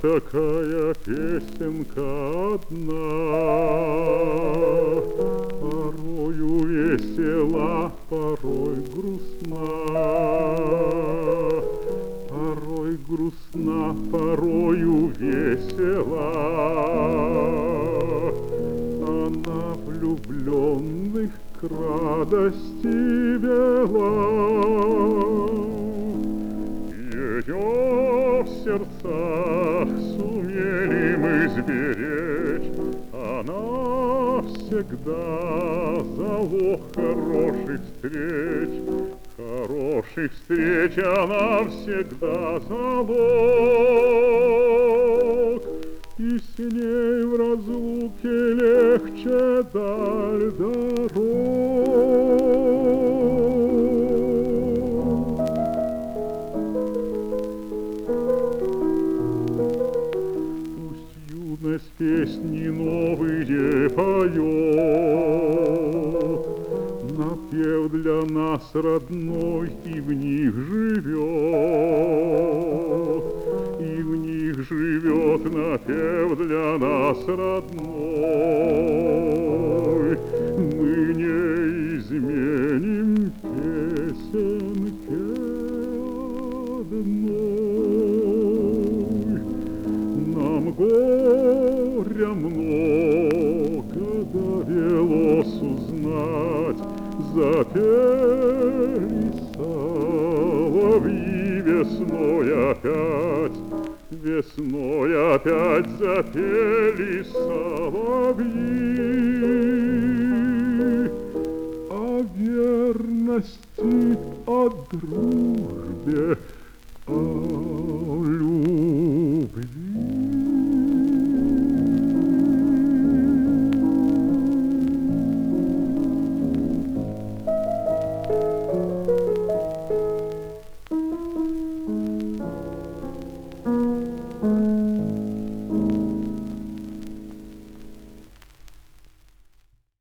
такая песенка одна, порою весела, порой грустна, порой грустна, порою весела. Она влюбленных к радости вела. Ее в сердцах сумели мы сберечь, она всегда залог хороших встреч. Хороших встреч она всегда залог, и с ней в разлуке легче даль дорог. Юность песни новые поет, напев для нас родной, и в них живет, и в них живет напев для нас родной. Мы не изменим песенке одной. Нам горя много довелось узнать, запели соловьи весной опять, весной опять запели соловьи. О верности, о дружбе,